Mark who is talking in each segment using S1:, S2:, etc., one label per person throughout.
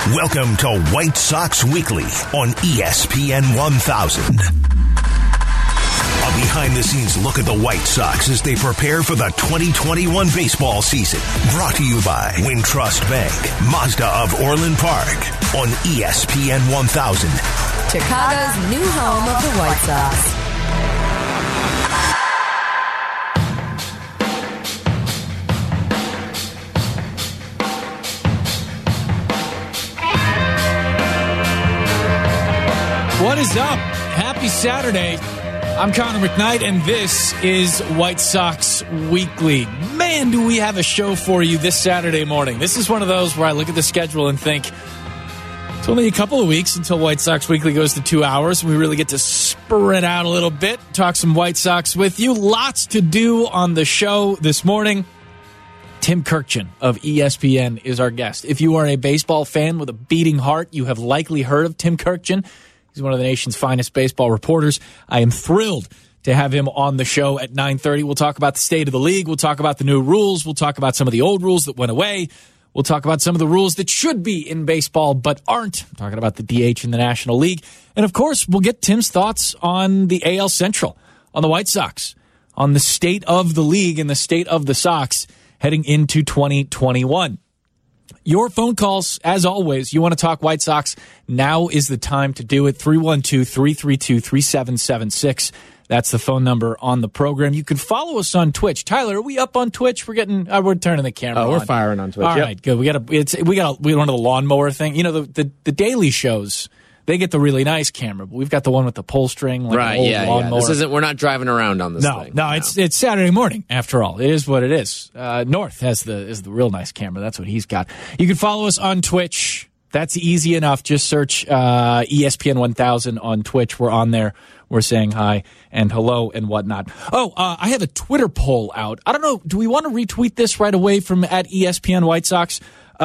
S1: Welcome to White Sox Weekly on ESPN 1000. A behind-the-scenes look at the White Sox as they prepare for the 2021 baseball season. Brought to you by Wintrust Bank, Mazda of Orland Park on ESPN 1000.
S2: Chicago's new home of the White Sox.
S3: What is up? Happy Saturday. I'm Connor McKnight, and this is White Sox Weekly. Man, do we have a show for you this Saturday morning. This is one of those where I look at the schedule and think, it's only a couple of weeks until White Sox Weekly goes to 2 hours. We really get to spread out a little bit, talk some White Sox with you. Lots to do on the show this morning. Tim Kurkjian of ESPN is our guest. If you are a baseball fan with a beating heart, you have likely heard of Tim Kurkjian. He's one of the nation's finest baseball reporters. I am thrilled to have him on the show at 9:30. We'll talk about the state of the league. We'll talk about the new rules. We'll talk about some of the old rules that went away. We'll talk about some of the rules that should be in baseball but aren't. I'm talking about the DH in the National League. And, of course, we'll get Tim's thoughts on the AL Central, on the White Sox, on the state of the league and the state of the Sox heading into 2021. Your phone calls, as always, you want to talk White Sox, now is the time to do it. 312-332-3776. That's the phone number on the program. You can follow us on Twitch. Tyler, are we up on Twitch? We're turning the camera on.
S4: We're firing on Twitch.
S3: All right, good. We got one of the lawnmower thing. You know, the daily shows, they get the really nice camera, but we've got the one with the pull string, like
S4: right,
S3: an old
S4: yeah.
S3: lawnmower.
S4: This isn't. We're not driving around on this thing.
S3: No, it's Saturday morning. After all, it is what it is. North is the real nice camera. That's what he's got. You can follow us on Twitch. That's easy enough. Just search ESPN 1000 on Twitch. We're on there. We're saying hi and hello and whatnot. I have a Twitter poll out. I don't know. Do we want to retweet this right away from at ESPN White Sox?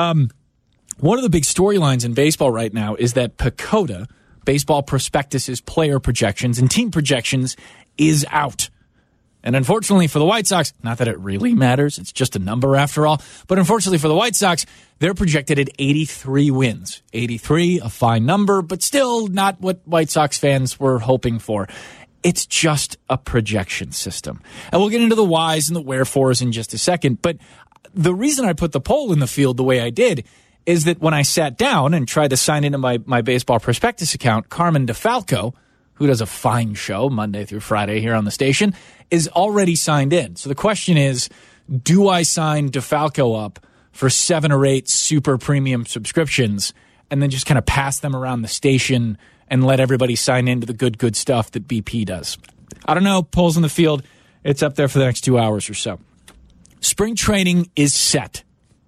S3: One of the big storylines in baseball right now is that PECOTA, Baseball Prospectus's player projections and team projections, is out. And unfortunately for the White Sox, not that it really matters, it's just a number after all, but unfortunately for the White Sox, they're projected at 83 wins. 83, a fine number, but still not what White Sox fans were hoping for. It's just a projection system. And we'll get into the whys and the wherefores in just a second, but the reason I put the poll in the field the way I did is that when I sat down and tried to sign into my Baseball Prospectus account, Carmen DeFalco, who does a fine show Monday through Friday here on the station, is already signed in. So the question is, do I sign DeFalco up for 7 or 8 super premium subscriptions and then just kind of pass them around the station and let everybody sign into the good stuff that BP does? I don't know. Polls in the field. It's up there for the next 2 hours or so. Spring training is set.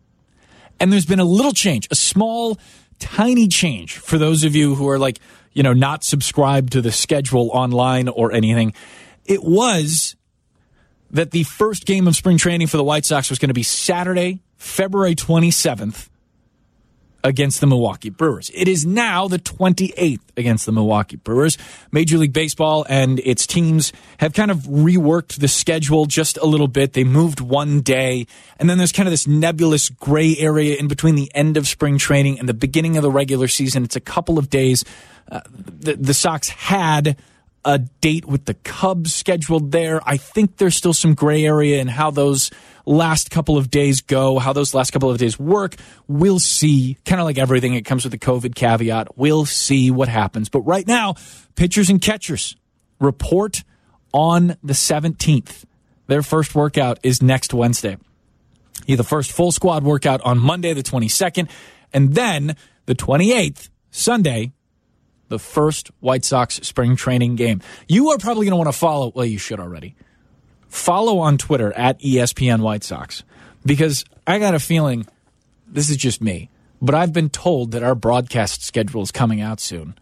S3: And there's been a little change, a small, tiny change for those of you who are not subscribed to the schedule online or anything. It was that the first game of spring training for the White Sox was going to be Saturday, February 27th against the Milwaukee Brewers. It is now the 28th against the Milwaukee Brewers. Major League Baseball and its teams have kind of reworked the schedule just a little bit. They moved one day, and then there's kind of this nebulous gray area in between the end of spring training and the beginning of the regular season. It's a couple of days. The Sox had a date with the Cubs scheduled there. I think there's still some gray area in how those last couple of days go, how those last couple of days work. We'll see. Kind of like everything, it comes with the COVID caveat. We'll see what happens. But right now, pitchers and catchers report on the 17th. Their first workout is next Wednesday. The first full squad workout on Monday, the 22nd, and then the 28th, Sunday, the first White Sox spring training game. You are probably going to want to follow, well, you should already, follow on Twitter at ESPN White Sox, because I got a feeling, this is just me, but I've been told that our broadcast schedule is coming out soon.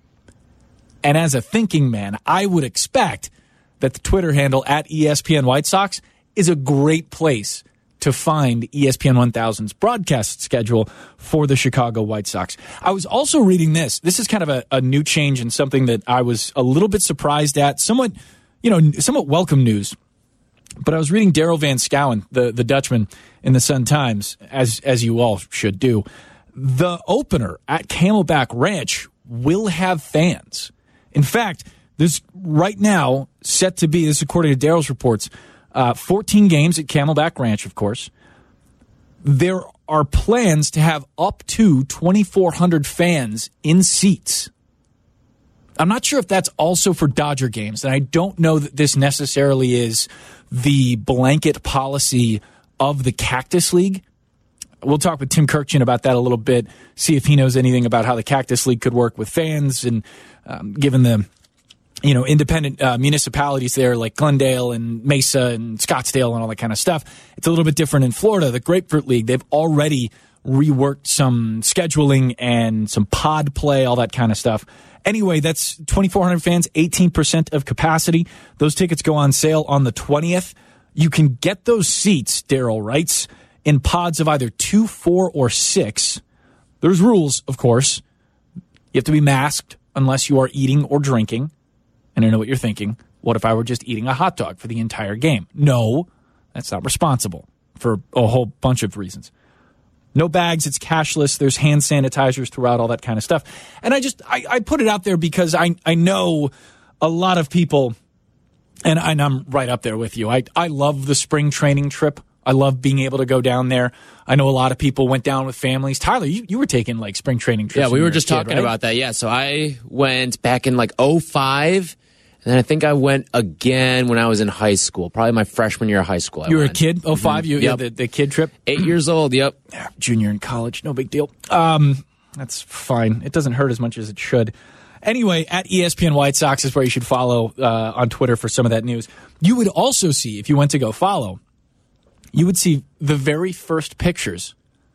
S3: And as a thinking man, I would expect that the Twitter handle at ESPN White Sox is a great place to find ESPN 1000's broadcast schedule for the Chicago White Sox. I was also reading this. This is kind of a new change and something that I was a little bit surprised at. Somewhat welcome news. But I was reading Daryl Van Schouwen, the Dutchman, in the Sun-Times, as you all should do. the opener at Camelback Ranch will have fans. In fact, there's right now set to be, this is according to Daryl's reports, 14 games at Camelback Ranch, of course. There are plans to have up to 2,400 fans in seats. I'm not sure if that's also for Dodger games, and I don't know that this necessarily is the blanket policy of the Cactus League. We'll talk with Tim Kirkjian about that a little bit, see if he knows anything about how the Cactus League could work with fans, and given the independent municipalities there like Glendale and Mesa and Scottsdale and all that kind of stuff. It's a little bit different in Florida. The Grapefruit League, they've already reworked some scheduling and some pod play, all that kind of stuff. Anyway, that's 2,400 fans, 18% of capacity. Those tickets go on sale on the 20th. You can get those seats, Daryl writes, in pods of either 2, 4, or 6. There's rules, of course. You have to be masked unless you are eating or drinking. And I know what you're thinking. What if I were just eating a hot dog for the entire game? No, that's not responsible for a whole bunch of reasons. No bags, it's cashless. There's hand sanitizers throughout, all that kind of stuff. And I put it out there because I know a lot of people, and I'm right up there with you. I love the spring training trip. I love being able to go down there. I know a lot of people went down with families. Tyler, you were taking like spring training trips.
S4: Yeah, we were just talking about that. Yeah, so I went back in like 2005. And then I think I went again when I was in high school, probably my freshman year of high school.
S3: You were a kid, 2005? Mm-hmm. You had the kid trip?
S4: 8 years old, yep.
S3: Yeah, junior in college, no big deal. That's fine. It doesn't hurt as much as it should. Anyway, at ESPN White Sox is where you should follow on Twitter for some of that news. You would also see, if you went to go follow, you would see the very first pictures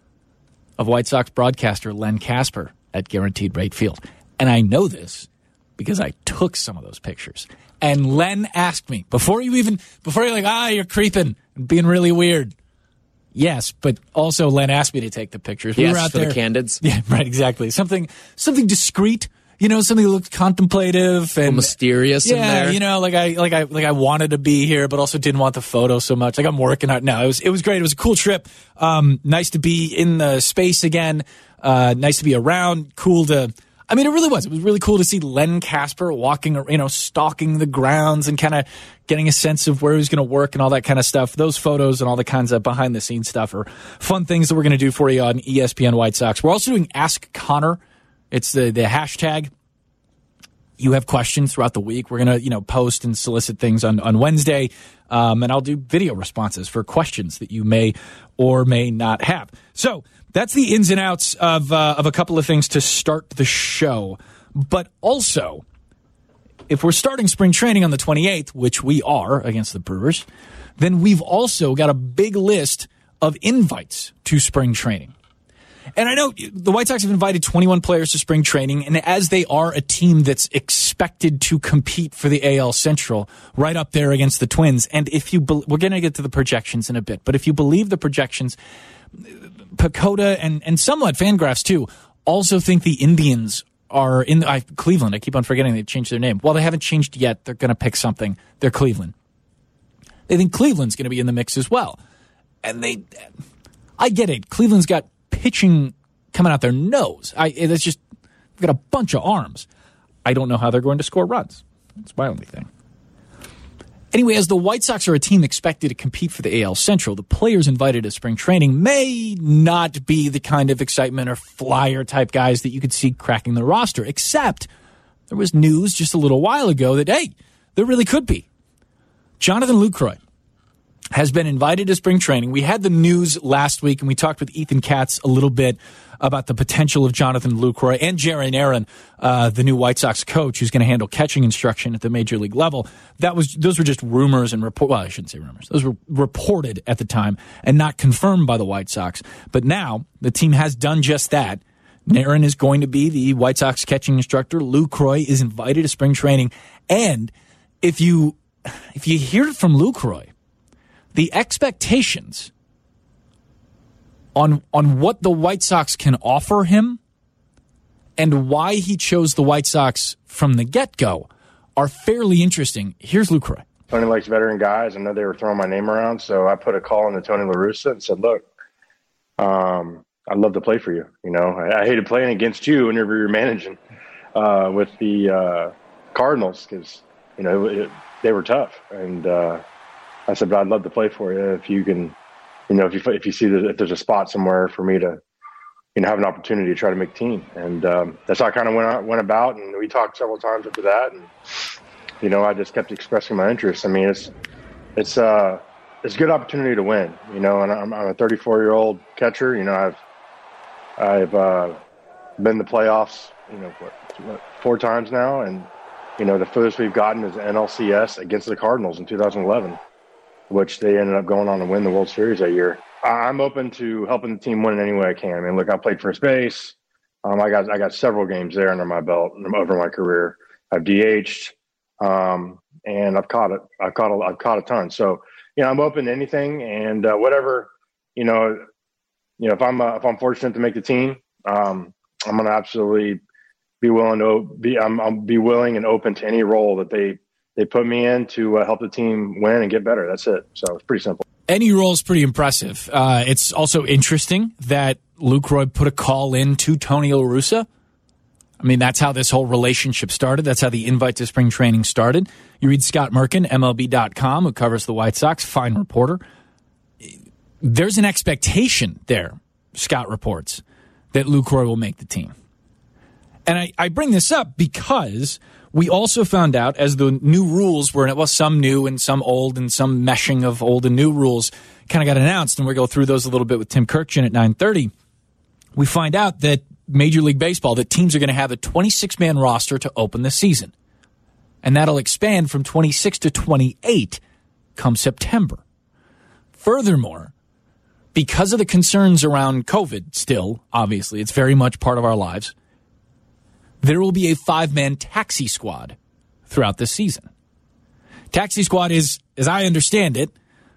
S3: of White Sox broadcaster Len Casper at Guaranteed Rate Field. And I know this because I took some of those pictures. And Len asked me, before you're like, you're creeping and being really weird. Yes, but also Len asked me to take the pictures.
S4: We were out there. The candids.
S3: Yeah, right, exactly. Something discreet, something that looked contemplative and
S4: mysterious in there.
S3: Like I wanted to be here, but also didn't want the photo so much. Like I'm working out now. It was great. It was a cool trip. Nice to be in the space again. Nice to be around. Cool to. I mean, it really was. It was really cool to see Len Casper walking, stalking the grounds and kind of getting a sense of where he was going to work and all that kind of stuff. Those photos and all the kinds of behind-the-scenes stuff are fun things that we're going to do for you on ESPN White Sox. We're also doing Ask Connor. It's the hashtag. You have questions throughout the week. We're going to, post and solicit things on Wednesday, and I'll do video responses for questions that you may or may not have. So that's the ins and outs of a couple of things to start the show. But also, if we're starting spring training on the 28th, which we are against the Brewers, then we've also got a big list of invites to spring training. And I know the White Sox have invited 21 players to spring training, and as they are a team that's expected to compete for the AL Central, right up there against the Twins, and we're going to get to the projections in a bit, but if you believe the projections, Pacoda and somewhat Fangraphs too also think the Indians are in Cleveland. I keep on forgetting they changed their name. Well, they haven't changed yet. They're going to pick something. They're Cleveland. They think Cleveland's going to be in the mix as well. And I get it. Cleveland's got pitching coming out their nose. They've got a bunch of arms. I don't know how they're going to score runs. That's my only thing. Anyway, as the White Sox are a team expected to compete for the AL Central, the players invited to spring training may not be the kind of excitement or flyer-type guys that you could see cracking the roster, except there was news just a little while ago that, hey, there really could be. Jonathan Lucroy has been invited to spring training. We had the news last week, and we talked with Ethan Katz a little bit about the potential of Jonathan Lucroy and Jaron Aaron, the new White Sox coach who's going to handle catching instruction at the major league level. Those were just rumors and well, I shouldn't say rumors. Those were reported at the time and not confirmed by the White Sox. But now the team has done just that. Aaron is going to be the White Sox catching instructor. Lucroy is invited to spring training. And if you hear from Lucroy, the expectations on what the White Sox can offer him and why he chose the White Sox from the get-go are fairly interesting. Here's Lucroy.
S5: Tony likes veteran guys. I know they were throwing my name around, so I put a call into Tony La Russa and said, look, I'd love to play for you. You know, I hated playing against you whenever you're managing with the Cardinals because, you know, they were tough. And I said, but I'd love to play for you if you can, you know, if you see that if there's a spot somewhere for me to, you know, have an opportunity to try to make team. And that's how I kind of went about. And we talked several times after that. And, you know, I just kept expressing my interest. I mean, it's a good opportunity to win, you know, and I'm a 34-year-old catcher. You know, I've been to playoffs, you know, what, 4 times now. And, you know, the furthest we've gotten is NLCS against the Cardinals in 2011, which they ended up going on to win the World Series that year. I'm open to helping the team win in any way I can. I mean, look, I played first base. I got several games there under my belt over my career. I've DH'd, and I've caught a ton. So, you know, I'm open to anything and whatever. You know, if I'm fortunate to make the team, I'm going to absolutely be willing to I'll be willing and open to any role that they put me in to help the team win and get better. That's it. So it's pretty simple.
S3: Any role is pretty impressive. It's also interesting that Lucroy put a call in to Tony La Russa. I mean, that's how this whole relationship started. That's how the invite to spring training started. You read Scott Merkin, MLB.com, who covers the White Sox, fine reporter. There's an expectation there, Scott reports, that Lucroy will make the team. And I bring this up because we also found out as the new rules were, well, some new and some old and some meshing of old and new rules kind of got announced, and we'll go through those a little bit with Tim Kirkjian at 9:30. We find out that Major League Baseball, that teams are going to have a 26-man roster to open the season. And that'll expand from 26 to 28 come September. Furthermore, because of the concerns around COVID still, obviously, it's very much part of our lives, there will be a 5-man taxi squad throughout the season. Taxi squad is, as I understand it,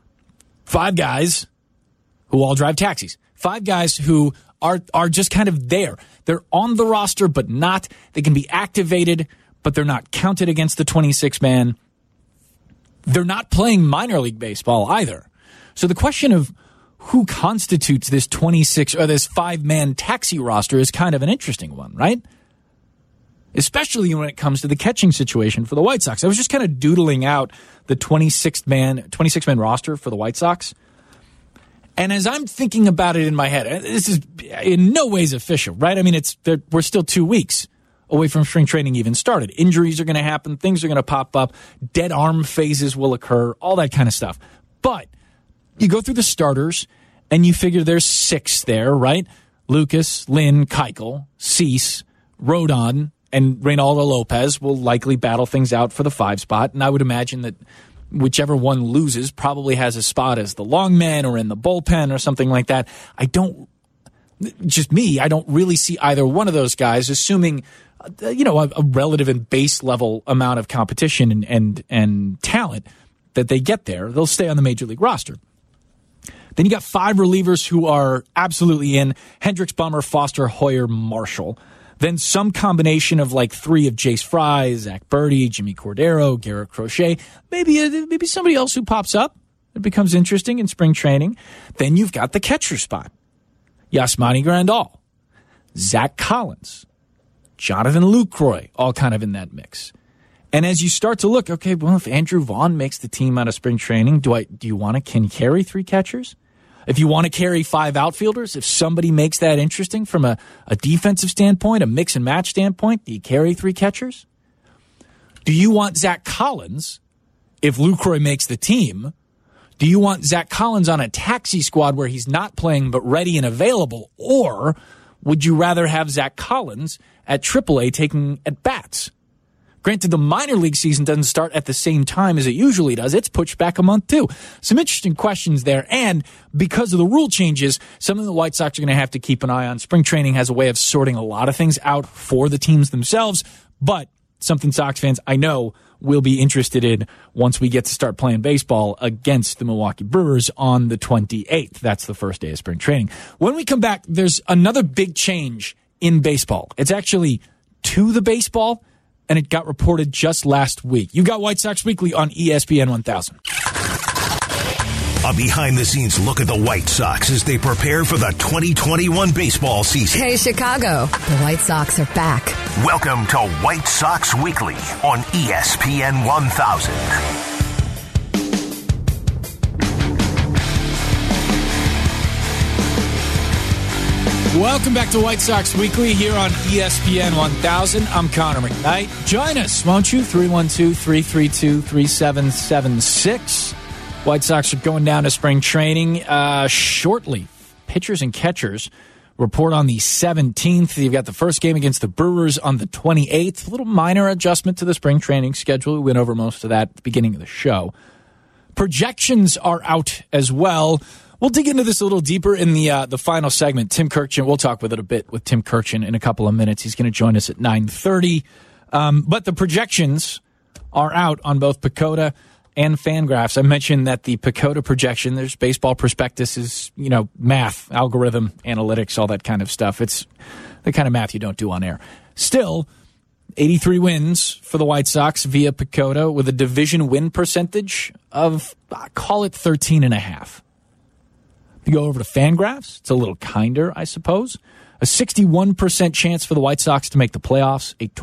S3: 5 guys who all drive taxis. 5 guys who are just kind of there. They're on the roster, but not. They can be activated, but they're not counted against the 26-man. They're not playing minor league baseball either. So the question of who constitutes this 26 or this 5-man taxi roster is kind of an interesting one, right? Especially when it comes to the catching situation for the White Sox. I was just kind of doodling out the 26-man roster for the White Sox. And as I'm thinking about it in my head, this is in no ways official, right? I mean, we're still 2 weeks away from spring training even started. Injuries are going to happen. Things are going to pop up. Dead arm phases will occur, all that kind of stuff. But you go through the starters, and you figure there's 6 there, right? Lucas, Lynn, Keuchel, Cease, Rodon, and Reynaldo Lopez will likely battle things out for the 5 spot. And I would imagine that whichever one loses probably has a spot as the long man or in the bullpen or something like that. I don't really see either one of those guys, assuming, a relative and base level amount of competition and talent that they get there. They'll stay on the major league roster. Then you got 5 relievers who are absolutely in: Hendricks, Bummer, Foster, Hoyer, Marshall. Then some combination of like 3 of Jace Fry, Zach Birdie, Jimmy Cordero, Garrett Crochet, maybe somebody else who pops up. It becomes interesting in spring training. Then you've got the catcher spot: Yasmani Grandal, Zach Collins, Jonathan Lucroy, all kind of in that mix. And as you start to look, okay, well, if Andrew Vaughn makes the team out of spring training, do you want to carry 3 catchers? If you want to carry 5 outfielders, if somebody makes that interesting from a defensive standpoint, a mix and match standpoint, do you carry 3 catchers? Do you want Zach Collins, if Lucroy makes the team, do you want Zach Collins on a taxi squad where he's not playing but ready and available? Or would you rather have Zach Collins at AAA taking at bats? Granted, the minor league season doesn't start at the same time as it usually does. It's pushed back a month, too. Some interesting questions there. And because of the rule changes, something the White Sox are going to have to keep an eye on. Spring training has a way of sorting a lot of things out for the teams themselves, but something Sox fans, I know, will be interested in once we get to start playing baseball against the Milwaukee Brewers on the 28th. That's the first day of spring training. When we come back, there's another big change in baseball. It's actually to the baseball, and it got reported just last week. You got White Sox Weekly on ESPN 1000.
S1: A behind-the-scenes look at the White Sox as they prepare for the 2021 baseball season.
S2: Hey, Chicago, the White Sox are back.
S1: Welcome to White Sox Weekly on ESPN 1000.
S3: Welcome back to White Sox Weekly here on ESPN 1000. I'm Connor McKnight. Join us, won't you? 312-332-3776. White Sox are going down to spring training shortly. Pitchers and catchers report on the 17th. You've got the first game against the Brewers on the 28th. A little minor adjustment to the spring training schedule. We went over most of that at the beginning of the show. Projections are out as well. We'll dig into this a little deeper in the final segment. Tim Kurkjian, we'll talk with it a bit with Tim Kurkjian in a couple of minutes. He's going to join us at 9:30. But the projections are out on both PECOTA and Fangraphs. I mentioned that the PECOTA projection, there's Baseball Prospectus, is, math, algorithm, analytics, all that kind of stuff. It's the kind of math you don't do on air. Still, 83 wins for the White Sox via PECOTA with a division win percentage of, call it 13.5. You go over to Fangraphs, it's a little kinder, I suppose. A 61% chance for the White Sox to make the playoffs, a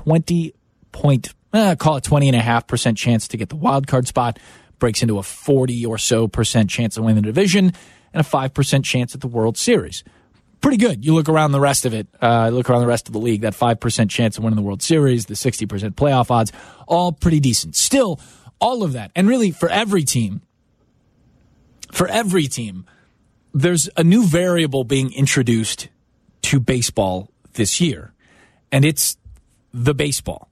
S3: 20.5% chance to get the wild card spot, breaks into a 40 or so percent chance to win the division, and a 5% chance at the World Series. Pretty good. You look around the rest of it, look around the rest of the league, that 5% chance of winning the World Series, the 60% playoff odds, all pretty decent. Still, all of that, and really for every team, there's a new variable being introduced to baseball this year, and it's the baseball.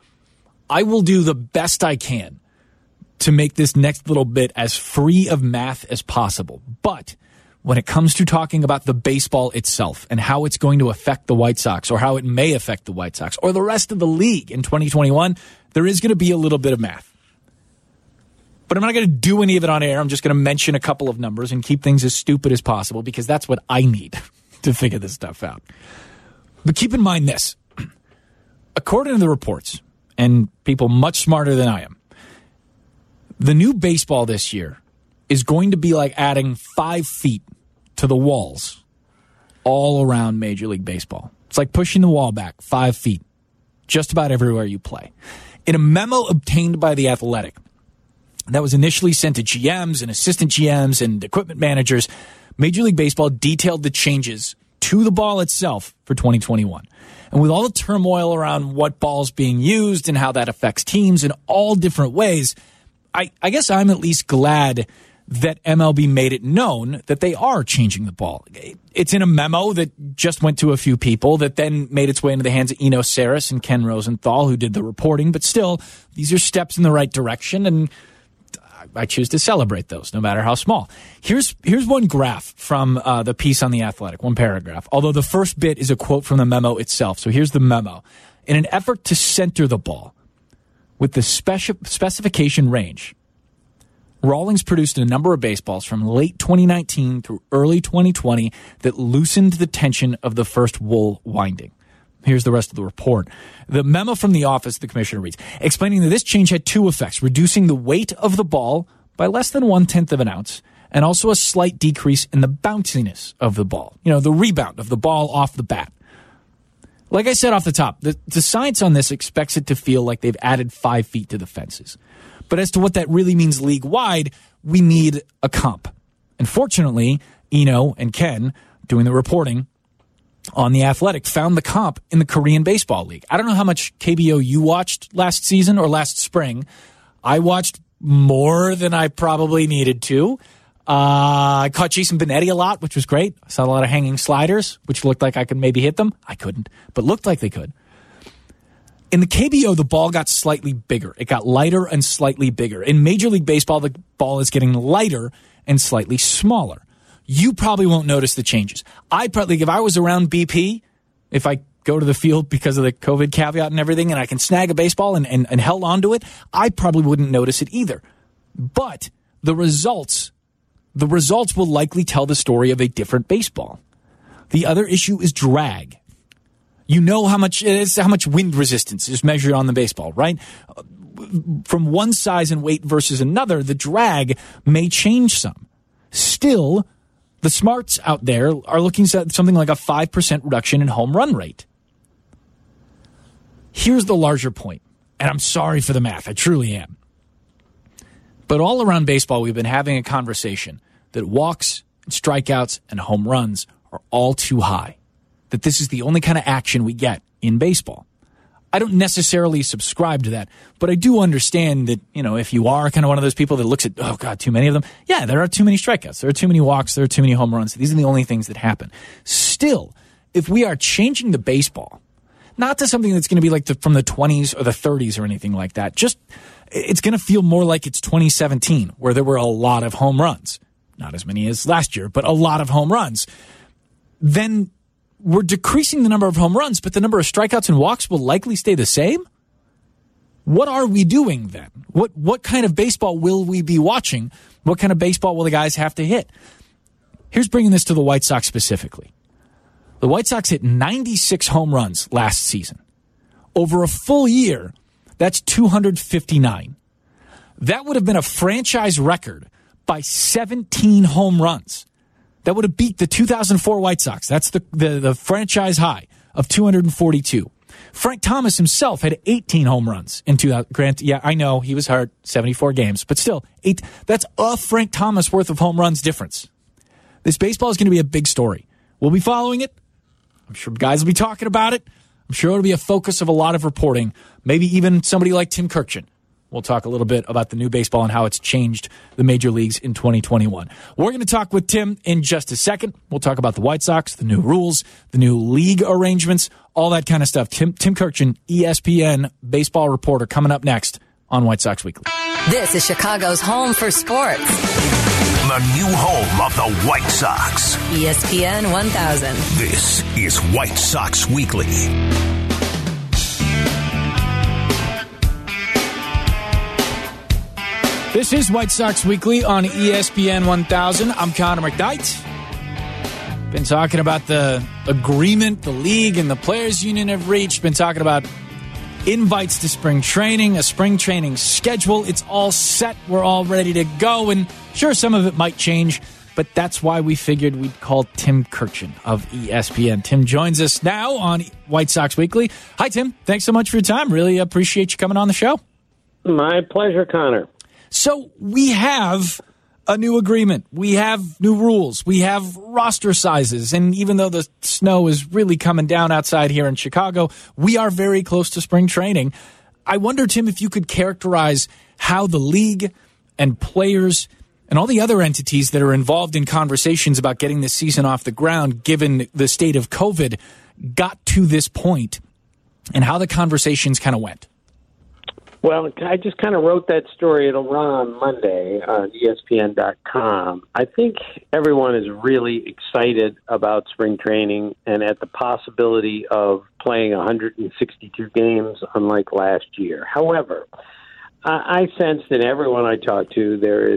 S3: I will do the best I can to make this next little bit as free of math as possible. But when it comes to talking about the baseball itself and how it's going to affect the White Sox or how it may affect the White Sox or the rest of the league in 2021, there is going to be a little bit of math. But I'm not going to do any of it on air. I'm just going to mention a couple of numbers and keep things as stupid as possible because that's what I need to figure this stuff out. But keep in mind this. According to the reports, and people much smarter than I am, the new baseball this year is going to be like adding 5 feet to the walls all around Major League Baseball. It's like pushing the wall back 5 feet just about everywhere you play. In a memo obtained by The Athletic, that was initially sent to GMs and assistant GMs and equipment managers, Major League Baseball detailed the changes to the ball itself for 2021. And with all the turmoil around what ball's being used and how that affects teams in all different ways, I guess I'm at least glad that MLB made it known that they are changing the ball. It's in a memo that just went to a few people that then made its way into the hands of Eno Saris and Ken Rosenthal, who did the reporting. But still, these are steps in the right direction, and I choose to celebrate those, no matter how small. Here's one graph from the piece on The Athletic, one paragraph, although the first bit is a quote from the memo itself. So here's the memo. In an effort to center the ball with the specification range, Rawlings produced a number of baseballs from late 2019 through early 2020 that loosened the tension of the first wool winding. Here's the rest of the report. The memo from the office of the commissioner reads, explaining that this change had 2 effects, reducing the weight of the ball by less than 1/10 of an ounce, and also a slight decrease in the bounciness of the ball. The rebound of the ball off the bat. Like I said off the top, the science on this expects it to feel like they've added 5 feet to the fences. But as to what that really means league-wide, we need a comp. And fortunately, Eno and Ken, doing the reporting on The Athletic, found the comp in the Korean Baseball League. I don't know how much KBO you watched last season or last spring. I watched more than I probably needed to. I caught Jason Benetti a lot, which was great. I saw a lot of hanging sliders, which looked like I could maybe hit them. I couldn't, but looked like they could. In the KBO, the ball got slightly bigger. It got lighter and slightly bigger. In Major League Baseball, the ball is getting lighter and slightly smaller. You probably won't notice the changes. If I was around BP, if I go to the field because of the COVID caveat and everything, and I can snag a baseball and held onto it, I probably wouldn't notice it either. But the results will likely tell the story of a different baseball. The other issue is drag. You know how much wind resistance is measured on the baseball, right? From one size and weight versus another, the drag may change some. Still, the smarts out there are looking at something like a 5% reduction in home run rate. Here's the larger point, and I'm sorry for the math. I truly am. But all around baseball, we've been having a conversation that walks, and strikeouts, and home runs are all too high. That this is the only kind of action we get in baseball. I don't necessarily subscribe to that, but I do understand that, if you are kind of one of those people that looks at, oh, God, too many of them. Yeah, there are too many strikeouts. There are too many walks. There are too many home runs. These are the only things that happen. Still, if we are changing the baseball, not to something that's going to be like from the 20s or the 30s or anything like that, just it's going to feel more like it's 2017, where there were a lot of home runs. Not as many as last year, but a lot of home runs. Then we're decreasing the number of home runs, but the number of strikeouts and walks will likely stay the same? What are we doing then? What kind of baseball will we be watching? What kind of baseball will the guys have to hit? Here's bringing this to the White Sox specifically. The White Sox hit 96 home runs last season. Over a full year, that's 259. That would have been a franchise record by 17 home runs. That would have beat the 2004 White Sox. That's the franchise high of 242. Frank Thomas himself had 18 home runs in 2000. Grant, yeah, I know he was hurt, 74 games, but still, that's a Frank Thomas worth of home runs difference. This baseball is going to be a big story. We'll be following it. I'm sure guys will be talking about it. I'm sure it'll be a focus of a lot of reporting, maybe even somebody like Tim Kurkjian. We'll talk a little bit about the new baseball and how it's changed the major leagues in 2021. We're going to talk with Tim in just a second. We'll talk about the White Sox, the new rules, the new league arrangements, all that kind of stuff. Tim Kurkjian, ESPN baseball reporter, coming up next on White Sox Weekly.
S2: This is Chicago's home for sports.
S1: The new home of the White Sox.
S2: ESPN 1000.
S1: This is White Sox Weekly.
S3: This is White Sox Weekly on ESPN 1000. I'm Connor McKnight. Been talking about the agreement the league and the players union have reached. Been talking about invites to spring training, a spring training schedule. It's all set. We're all ready to go. And sure, some of it might change, but that's why we figured we'd call Tim Kurkjian of ESPN. Tim joins us now on White Sox Weekly. Hi, Tim. Thanks so much for your time. Really appreciate you coming on the show.
S6: My pleasure, Connor.
S3: So we have a new agreement. We have new rules. We have roster sizes. And even though the snow is really coming down outside here in Chicago, we are very close to spring training. I wonder, Tim, if you could characterize how the league and players and all the other entities that are involved in conversations about getting this season off the ground, given the state of COVID, got to this point and how the conversations kind of went.
S6: Well, I just kind of wrote that story. It'll run on Monday on ESPN.com. I think everyone is really excited about spring training and at the possibility of playing 162 games unlike last year. However, I sense that everyone I talk to, there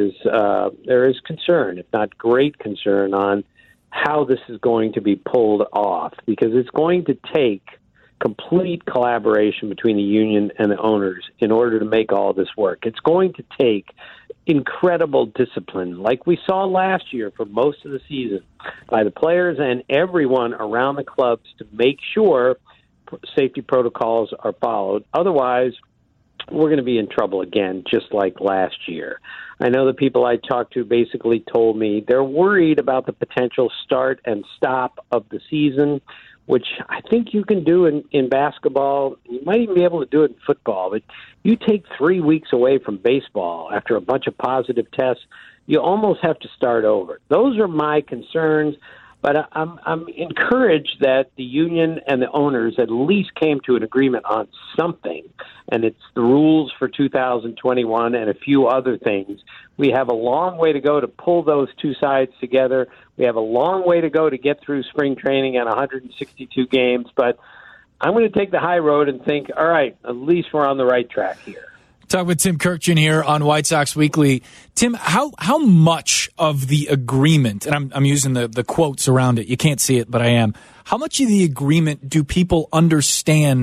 S6: is concern, if not great concern, on how this is going to be pulled off, because it's going to take complete collaboration between the union and the owners in order to make all this work. It's going to take incredible discipline, like we saw last year for most of the season, by the players and everyone around the clubs to make sure safety protocols are followed. Otherwise, we're going to be in trouble again, just like last year. I know the people I talked to basically told me they're worried about the potential start and stop of the season, which I think you can do in basketball. You might even be able to do it in football. But you take 3 weeks away from baseball after a bunch of positive tests, you almost have to start over. Those are my concerns. But I'm encouraged that the union and the owners at least came to an agreement on something, and it's the rules for 2021 and a few other things. We have a long way to go to pull those two sides together. We have a long way to go to get through spring training and 162 games, but I'm going to take the high road and think, all right, at least we're on the right track here.
S3: Talk with Tim Kurkjian here on White Sox Weekly. Tim, how much of the agreement, and I'm using the quotes around it, you can't see it, but I am, how much of the agreement do people understand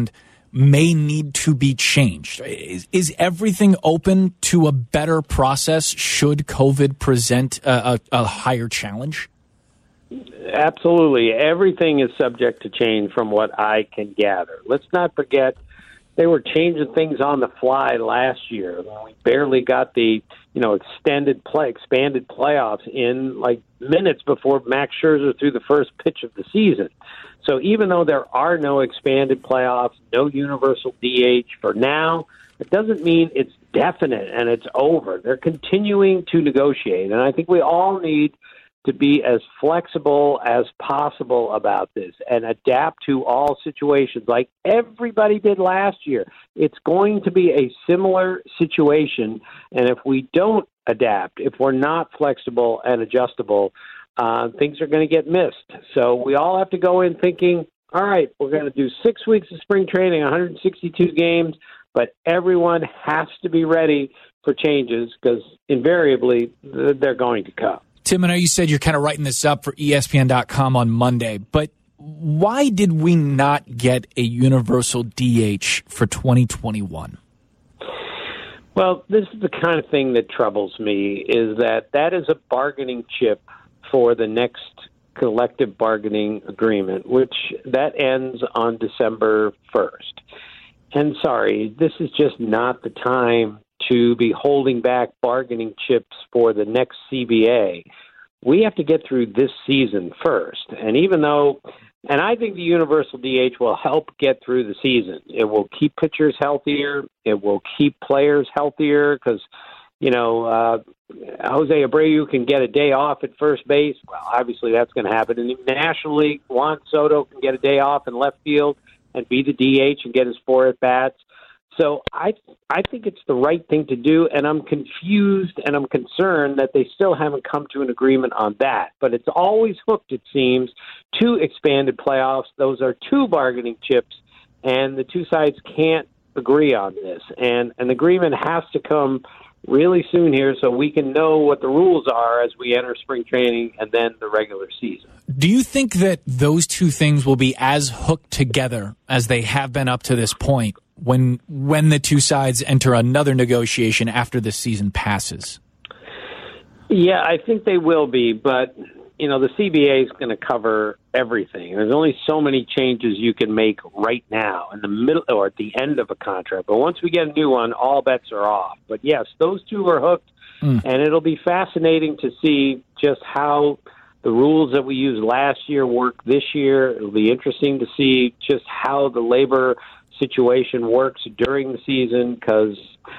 S3: may need to be changed. Is everything open to a better process should COVID present a higher challenge?
S6: Absolutely. Everything is subject to change from what I can gather. Let's not forget they were changing things on the fly last year. We barely got the expanded playoffs in like minutes before Max Scherzer threw the first pitch of the season. So even though there are no expanded playoffs, no universal DH for now, it doesn't mean it's definite and it's over. They're continuing to negotiate, and I think we all need to be as flexible as possible about this and adapt to all situations like everybody did last year. It's going to be a similar situation, and if we don't adapt, if we're not flexible and adjustable, things are going to get missed. So we all have to go in thinking, all right, we're going to do 6 weeks of spring training, 162 games, but everyone has to be ready for changes because invariably they're going to come.
S3: Tim, I know you said you're kind of writing this up for ESPN.com on Monday, but why did we not get a universal DH for 2021?
S6: Well, this is the kind of thing that troubles me, is that is a bargaining chip for the next collective bargaining agreement, which that ends on December 1st. And sorry, this is just not the time to be holding back bargaining chips for the next CBA. We have to get through this season first. And I think the universal DH will help get through the season. It will keep pitchers healthier. It will keep players healthier because, Jose Abreu can get a day off at first base. Well, obviously that's going to happen. In the National League, Juan Soto can get a day off in left field and be the DH and get his 4 at-bats. So I think it's the right thing to do, and I'm confused and I'm concerned that they still haven't come to an agreement on that. But it's always hooked, it seems, to expanded playoffs. Those are 2 bargaining chips, and the 2 sides can't agree on this. And an agreement has to come really soon here so we can know what the rules are as we enter spring training and then the regular season.
S3: Do you think that those 2 things will be as hooked together as they have been up to this point when the 2 sides enter another negotiation after the season passes?
S6: Yeah, I think they will be, but the CBA is going to cover everything. There's only so many changes you can make right now in the middle or at the end of a contract. But once we get a new one, all bets are off. But yes, those 2 are hooked, and it'll be fascinating to see just how the rules that we used last year work this year. It'll be interesting to see just how the labor situation works during the season, because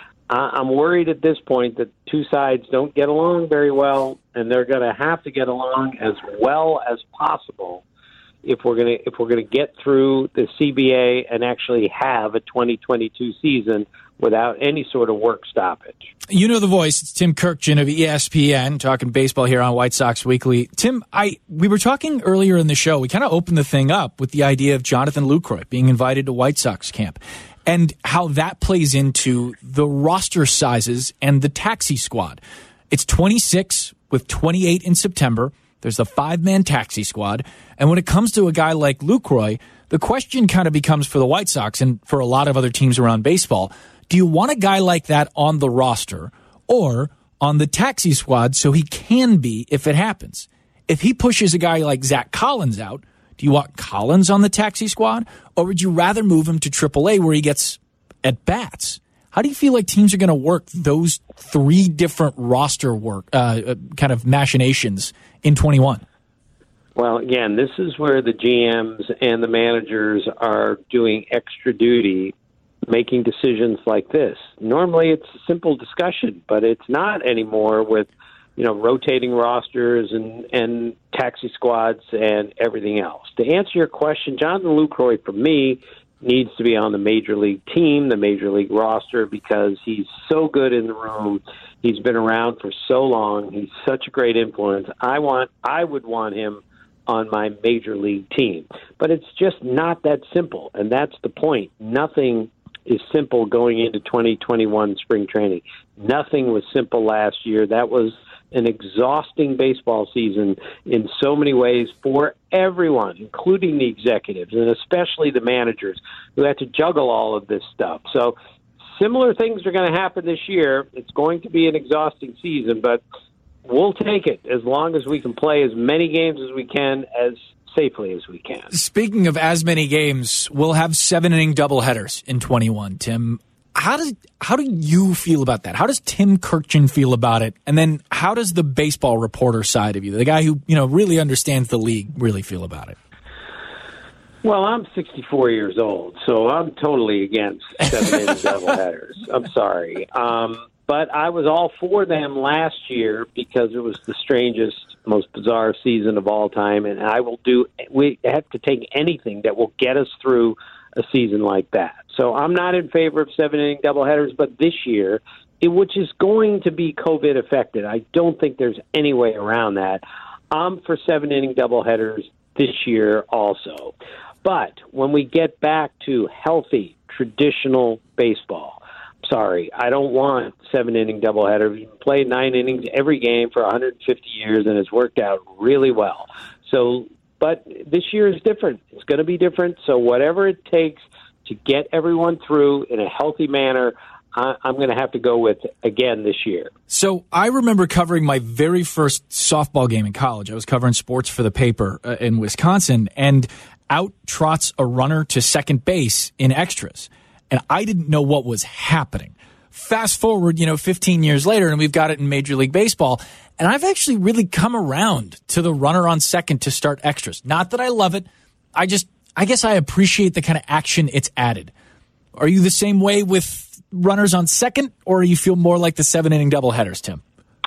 S6: I'm worried at this point that 2 sides don't get along very well, and they're going to have to get along as well as possible if we're going to get through the CBA and actually have a 2022 season without any sort of work stoppage.
S3: You know the voice. It's Tim Kirkjian of ESPN talking baseball here on White Sox Weekly. Tim, we were talking earlier in the show. We kind of opened the thing up with the idea of Jonathan Lucroy being invited to White Sox camp and how that plays into the roster sizes and the taxi squad. It's 26 with 28 in September. There's the 5-man taxi squad. And when it comes to a guy like Lucroy, the question kind of becomes for the White Sox and for a lot of other teams around baseball, do you want a guy like that on the roster or on the taxi squad so he can be if it happens? If he pushes a guy like Zach Collins out, do you want Collins on the taxi squad, or would you rather move him to AAA where he gets at-bats? How do you feel like teams are going to work those 3 different roster work kind of machinations in 21?
S6: Well, again, this is where the GMs and the managers are doing extra duty making decisions like this. Normally it's a simple discussion, but it's not anymore with rotating rosters and taxi squads and everything else. To answer your question, Jonathan Lucroy, for me, needs to be on the major league team, the major league roster, because he's so good in the room. He's been around for so long. He's such a great influence. I would want him on my major league team. But it's just not that simple, and that's the point. Nothing is simple going into 2021 spring training. Nothing was simple last year. That was an exhausting baseball season in so many ways for everyone, including the executives and especially the managers who had to juggle all of this stuff. So similar things are going to happen this year. It's going to be an exhausting season, but we'll take it as long as we can play as many games as we can as safely as we can.
S3: Speaking of as many games, we'll have 7-inning doubleheaders in 21, Tim. How do you feel about that? How does Tim Kurkjian feel about it? And then how does the baseball reporter side of you, the guy who really understands the league, really feel about it?
S6: Well, I'm 64 years old, so I'm totally against 7-inning doubleheaders. I'm sorry. But I was all for them last year because it was the strangest, most bizarre season of all time, and we have to take anything that will get us through a season like that. So I'm not in favor of 7-inning doubleheaders, but this year, which is going to be COVID affected, I don't think there's any way around that. I'm for 7-inning doubleheaders this year also. But when we get back to healthy, traditional baseball, sorry, I don't want 7-inning doubleheader. We've played 9 innings every game for 150 years, and it's worked out really well. But this year is different. It's going to be different. So whatever it takes to get everyone through in a healthy manner, I'm going to have to go with again this year.
S3: So I remember covering my very first softball game in college. I was covering sports for the paper in Wisconsin, and out trots a runner to second base in extras. And I didn't know what was happening. Fast forward, 15 years later, and we've got it in Major League Baseball. And I've actually really come around to the runner on second to start extras. Not that I love it. I guess I appreciate the kind of action it's added. Are you the same way with runners on second, or you feel more like the 7-inning doubleheaders, Tim?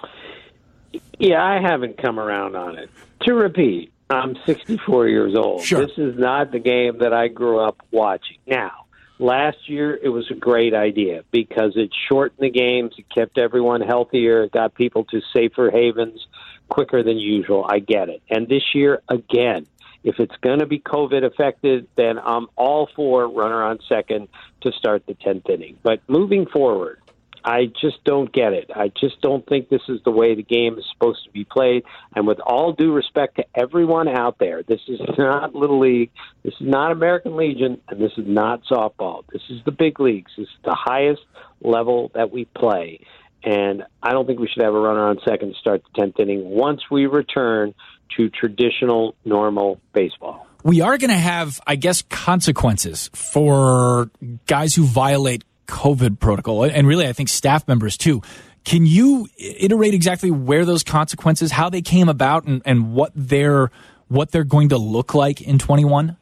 S6: Yeah, I haven't come around on it. To repeat, I'm 64 years old.
S3: Sure.
S6: This is not the game that I grew up watching. Now, last year, it was a great idea because it shortened the games, it kept everyone healthier, it got people to safer havens quicker than usual. I get it. And this year, again, if it's going to be COVID affected, then I'm all for runner on second to start the 10th inning. But moving forward, I just don't get it. I just don't think this is the way the game is supposed to be played. And with all due respect to everyone out there, this is not Little League, this is not American Legion, and this is not softball. This is the big leagues. This is the highest level that we play. And I don't think we should have a runner on second to start the 10th inning once we return to traditional, normal baseball.
S3: We are going to have, I guess, consequences for guys who violate COVID protocol, and really I think staff members too. Can you iterate exactly where those consequences, how they came about, and what they're going to look like in 21?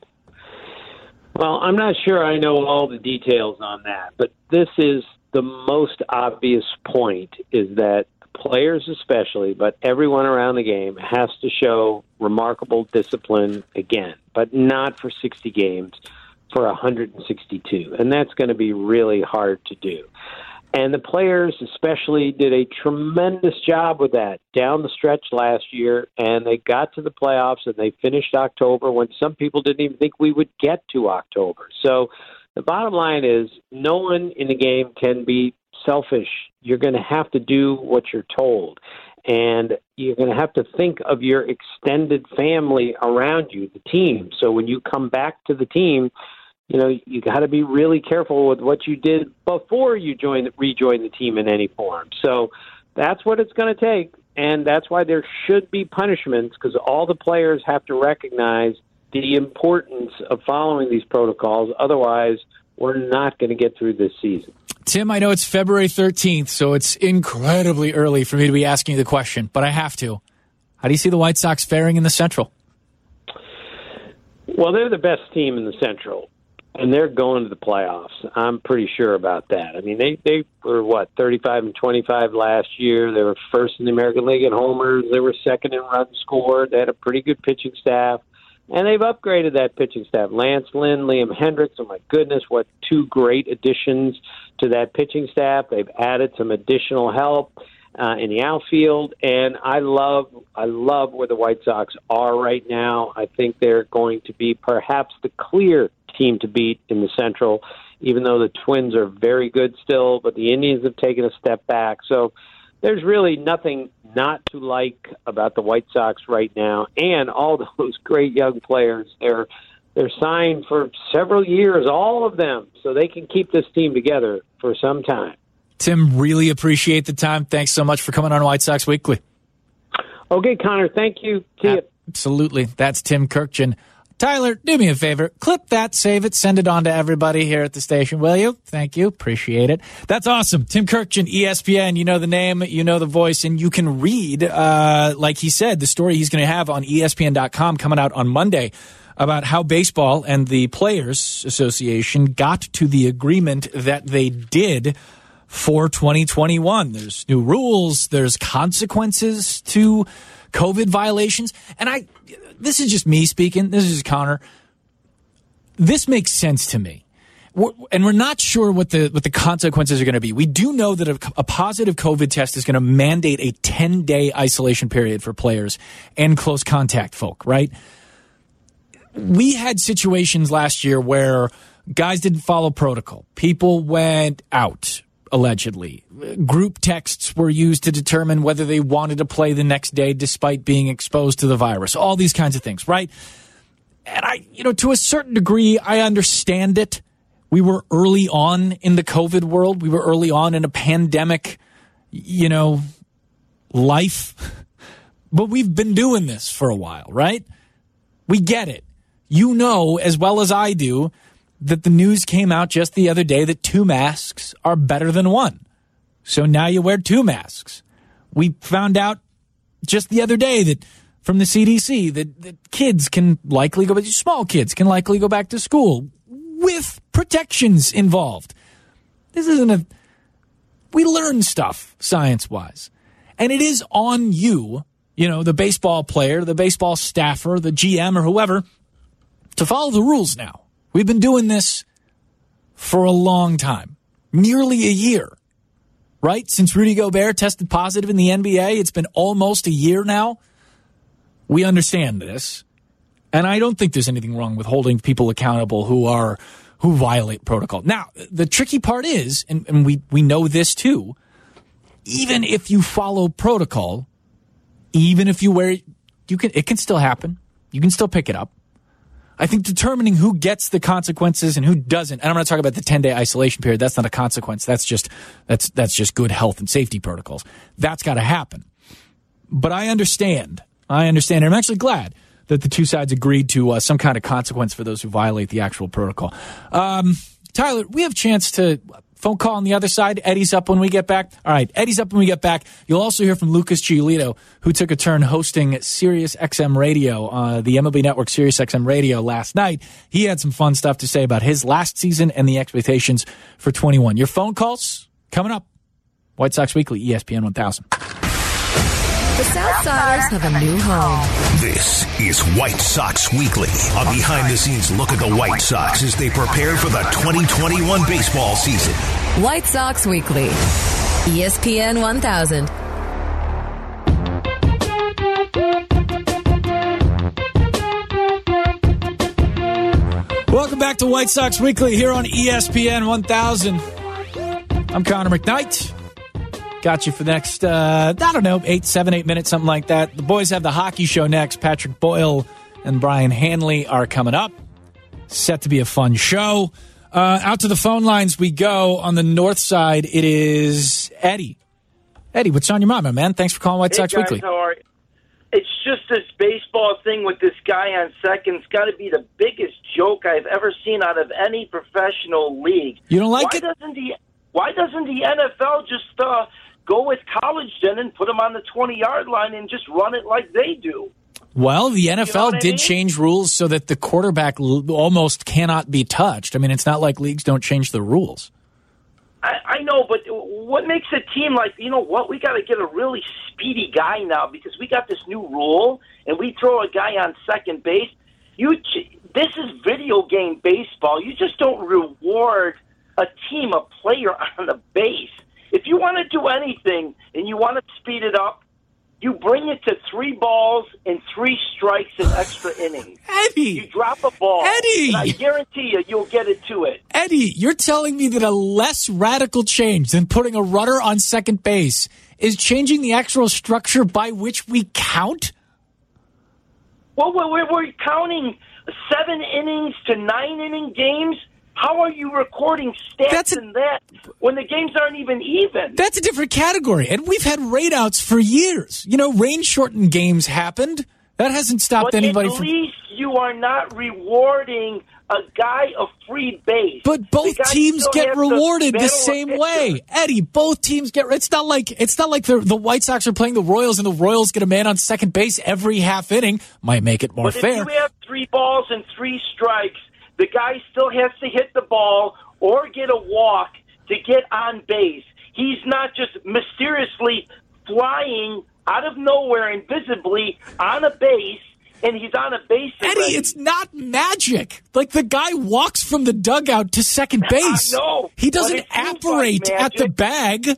S6: Well, I'm not sure I know all the details on that, but this is the most obvious point, is that players especially, but everyone around the game has to show remarkable discipline again, but not for 60 games, for 162. And that's going to be really hard to do. And the players especially did a tremendous job with that down the stretch last year, and they got to the playoffs and they finished October when some people didn't even think we would get to October. So the bottom line is no one in the game can be selfish. You're going to have to do what you're told. And you're going to have to think of your extended family around you, the team. So when you come back to the team, you got to be really careful with what you did before you rejoin the team in any form. So that's what it's going to take, and that's why there should be punishments, because all the players have to recognize the importance of following these protocols. Otherwise, we're not going to get through this season.
S3: Tim, I know it's February 13th, so it's incredibly early for me to be asking you the question, but I have to. How do you see the White Sox faring in the Central?
S6: Well, they're the best team in the Central. And they're going to the playoffs. I'm pretty sure about that. I mean, they were, 35-25 last year. They were first in the American League in homers. They were second in runs scored. They had a pretty good pitching staff. And they've upgraded that pitching staff. Lance Lynn, Liam Hendricks, oh my goodness, what two great additions to that pitching staff. They've added some additional help in the outfield. And I love where the White Sox are right now. I think they're going to be perhaps the clear team to beat in the Central, even though the Twins are very good still, but the Indians have taken a step back. So there's really nothing not to like about the White Sox right now, and all those great young players. They're signed for several years, all of them, so they can keep this team together for some time.
S3: Tim, really appreciate the time. Thanks so much for coming on White Sox Weekly.
S6: Okay, Connor, thank you. See you.
S3: Absolutely. That's Tim Kurkjian. Tyler, do me a favor. Clip that, save it, send it on to everybody here at the station, will you? Thank you. Appreciate it. That's awesome. Tim Kurkjian, ESPN. You know the name, you know the voice, and you can read, like he said, the story he's going to have on ESPN.com coming out on Monday about how baseball and the Players Association got to the agreement that they did for 2021. There's new rules. There's consequences to COVID violations. And this is just me speaking. This is just Connor. This makes sense to me. We're not sure what the consequences are going to be. We do know that a positive COVID test is going to mandate a 10-day isolation period for players and close contact folk, right? We had situations last year where guys didn't follow protocol. People went out, allegedly. Group texts were used to determine whether they wanted to play the next day despite being exposed to the virus. All these kinds of things, right? And to a certain degree, I understand it. We were early on in the COVID world. We were early on in a pandemic, life. But we've been doing this for a while, right? We get it. You know as well as I do that the news came out just the other day that 2 masks are better than 1. So now you wear 2 masks. We found out just the other day that from the CDC that kids can likely small kids can likely go back to school with protections involved. This isn't we learn stuff science-wise. And it is on you, the baseball player, the baseball staffer, the GM or whoever, to follow the rules now. We've been doing this for a long time, nearly a year, right? Since Rudy Gobert tested positive in the NBA, it's been almost a year now. We understand this, and I don't think there's anything wrong with holding people accountable who violate protocol. Now, the tricky part is, and we know this too, even if you follow protocol, even if you wear it, it can still happen. You can still pick it up. I think determining who gets the consequences and who doesn't, and I'm going to talk about the 10-day isolation period. That's not a consequence. That's just good health and safety protocols. That's got to happen. But I understand. And I'm actually glad that the two sides agreed to some kind of consequence for those who violate the actual protocol. Tyler, we have a chance to phone call on the other side. Eddie's up when we get back. All right, Eddie's up when we get back. You'll also hear from Lucas Giolito, who took a turn hosting Sirius XM Radio, the MLB Network Sirius XM Radio last night. He had some fun stuff to say about his last season and the expectations for 21. Your phone calls coming up. White Sox Weekly, ESPN 1000.
S2: The Southsiders have a new home.
S1: This is White Sox Weekly, a behind-the-scenes look at the White Sox as they prepare for the 2021 baseball season.
S2: White Sox Weekly, ESPN 1000.
S3: Welcome back to White Sox Weekly here on ESPN 1000. I'm Connor McKnight. Got you for the next, 8 minutes, something like that. The boys have the hockey show next. Patrick Boyle and Brian Hanley are coming up. Set to be a fun show. Out to the phone lines we go. On the north side, it is Eddie. Eddie, what's on your mind, my man? Thanks for calling White Sox
S7: guys,
S3: Weekly.
S7: How are you? It's just this baseball thing with this guy on second. It's got to be the biggest joke I've ever seen out of any professional league.
S3: You don't like it?
S7: Why doesn't the NFL just go with college then and put them on the 20-yard line and just run it like they do?
S3: Well, the NFL did change rules so that the quarterback almost cannot be touched. I mean, it's not like leagues don't change the rules.
S7: I know, but what makes a team like, we got to get a really speedy guy now because we got this new rule and we throw a guy on second base. This is video game baseball. You just don't reward a team, a player on the base. If you want to do anything and you want to speed it up, you bring it to 3 balls and 3 strikes in extra innings.
S3: Eddie!
S7: You drop a ball.
S3: Eddie!
S7: And I guarantee you'll get it to it.
S3: Eddie, you're telling me that a less radical change than putting a runner on second base is changing the actual structure by which we count?
S7: Well, we're counting 7 innings to 9 inning games. How are you recording stats in that when the games aren't even?
S3: That's a different category. And we've had rainouts for years. Rain-shortened games happened. That hasn't stopped anybody from...
S7: At least you are not rewarding a guy a free base.
S3: But both teams get rewarded the same way. Eddie, both teams get... It's not like the White Sox are playing the Royals and the Royals get a man on second base every half inning. Might make it more fair.
S7: If you have 3 balls and 3 strikes, the guy still has to hit the ball or get a walk to get on base. He's not just mysteriously flying out of nowhere invisibly on a base, and he's on a base already.
S3: Eddie, it's not magic. Like, the guy walks from the dugout to second base.
S7: No,
S3: he doesn't apparate at the bag.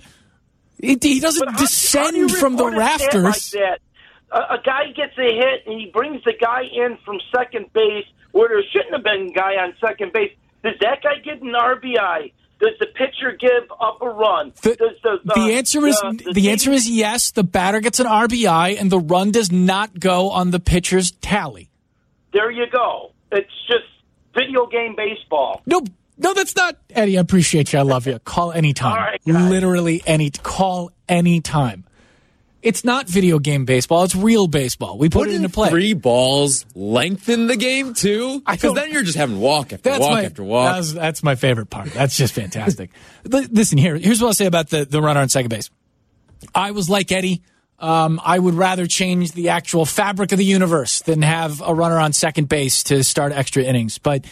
S3: He doesn't descend from the rafters.
S7: Like that? A guy gets a hit, and he brings the guy in from second base where there shouldn't have been a guy on second base. Does that guy get an RBI? Does the pitcher give up a run?
S3: The answer is yes. The batter gets an RBI, and the run does not go on the pitcher's tally.
S7: There you go. It's just video game baseball.
S3: No, that's not. Eddie, I appreciate you. I love you. Call anytime.
S7: All right, guys.
S3: Literally call anytime. It's not video game baseball. It's real baseball. We put it into play.
S4: 3 balls lengthen the game, too? Because then you're just having walk after walk after walk.
S3: That's my favorite part. That's just fantastic. Listen, here's what I'll say about the runner on second base. I was like Eddie. I would rather change the actual fabric of the universe than have a runner on second base to start extra innings. But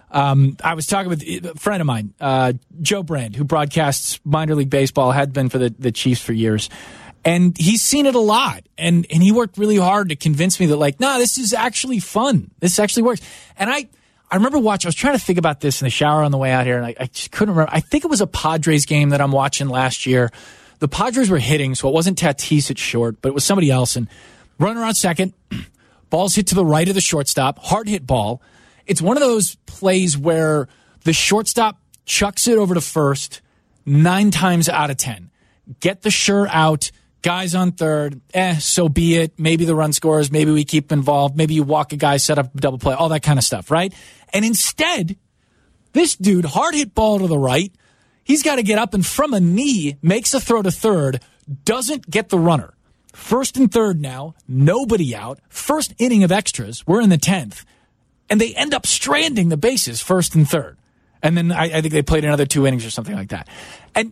S3: I was talking with a friend of mine, Joe Brand, who broadcasts minor league baseball, had been for the Chiefs for years. And he's seen it a lot. And he worked really hard to convince me that, this is actually fun. This actually works. And I remember watching, I was trying to think about this in the shower on the way out here, and I just couldn't remember. I think it was a Padres game that I'm watching last year. The Padres were hitting, so it wasn't Tatis at short, but it was somebody else. And runner on second, ball's hit to the right of the shortstop, hard hit ball. It's one of those plays where the shortstop chucks it over to first 9 times out of 10. Get the sure out. Guys on third, so be it. Maybe the run scores. Maybe we keep involved. Maybe you walk a guy, set up a double play, all that kind of stuff, right? And instead, this dude, hard hit ball to the right, he's got to get up and from a knee, makes a throw to third, doesn't get the runner. First and third now, nobody out. First inning of extras, we're in the 10th. And they end up stranding the bases first and third. And then I think they played another 2 innings or something like that. And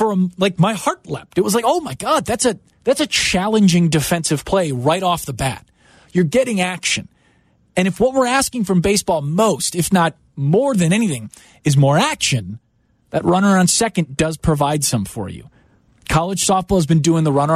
S3: my heart leapt. It was like, oh my God, that's a challenging defensive play right off the bat. You're getting action. And if what we're asking from baseball most, if not more than anything, is more action, that runner on second does provide some for you. College softball has been doing the runner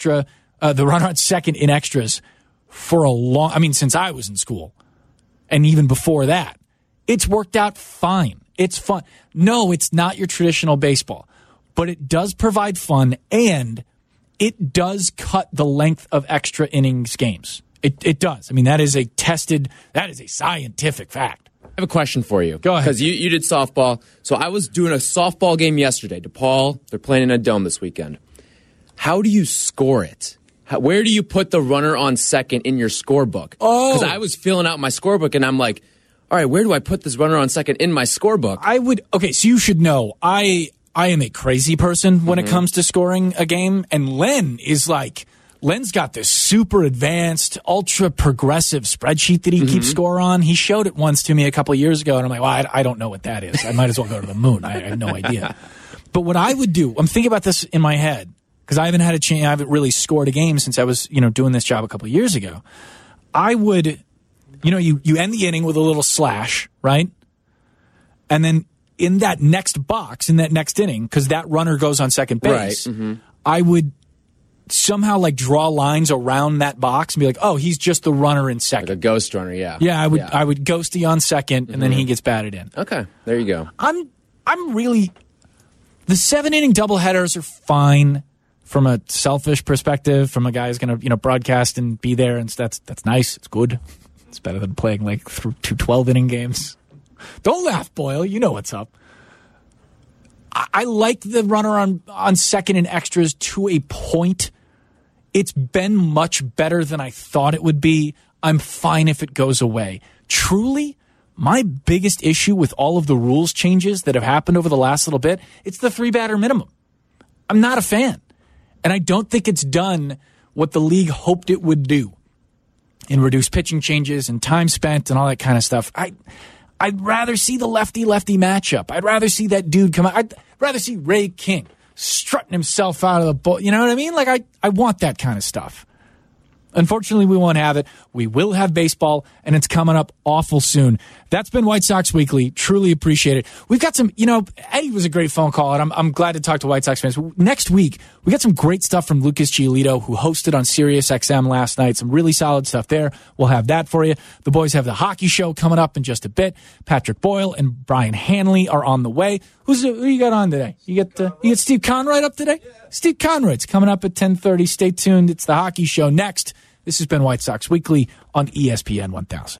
S3: on second in extras for since I was in school. And even before that. It's worked out fine. It's fun. No, it's not your traditional baseball. But it does provide fun, and it does cut the length of extra innings games. It does. That is a scientific fact.
S4: I have a question for you.
S3: Go ahead.
S4: Because you did softball. So I was doing a softball game yesterday. DePaul, they're playing in a dome this weekend. How do you score it? Where do you put the runner on second in your scorebook?
S3: Oh.
S4: Because I was filling out my scorebook, and I'm like, all right, where do I put this runner on second in my scorebook?
S3: So you should know, I am a crazy person when it comes to scoring a game, and Len's got this super advanced, ultra progressive spreadsheet that he keeps score on. He showed it once to me a couple of years ago, and I'm like, well, I don't know what that is. I might as well go to the moon. I have no idea. But what I would do, I'm thinking about this in my head, because I haven't really scored a game since I was, doing this job a couple of years ago. I would, you end the inning with a little slash, right? And then in that next box, in that next inning, because that runner goes on second base,
S4: right.
S3: I would somehow draw lines around that box and be like, oh, he's just the runner in second.
S4: Like a ghost runner, yeah.
S3: Yeah, I would ghosty on second, and then he gets batted in.
S4: Okay, there you go.
S3: I'm really... The 7-inning doubleheaders are fine from a selfish perspective, from a guy who's going to broadcast and be there, and that's nice. It's good. It's better than playing through 2 12-inning games. Don't laugh, Boyle. You know what's up. I like the runner on second and extras to a point. It's been much better than I thought it would be. I'm fine if it goes away. Truly, my biggest issue with all of the rules changes that have happened over the last little bit, it's the 3-batter minimum. I'm not a fan. And I don't think it's done what the league hoped it would do in reduced pitching changes and time spent and all that kind of stuff. I'd rather see the lefty-lefty matchup. I'd rather see that dude come out. I'd rather see Ray King strutting himself out of the ball. You know what I mean? Like, I want that kind of stuff. Unfortunately, we won't have it. We will have baseball, and it's coming up awful soon. That's been White Sox Weekly. Truly appreciate it. We've got some, Eddie was a great phone call, and I'm glad to talk to White Sox fans. Next week, we got some great stuff from Lucas Giolito, who hosted on Sirius XM last night. Some really solid stuff there. We'll have that for you. The boys have the hockey show coming up in just a bit. Patrick Boyle and Brian Hanley are on the way. Who you got on today? You get Steve Conroy up today? Steve Conroy's coming up at 10:30. Stay tuned. It's the hockey show next. This has been White Sox Weekly on ESPN 1000.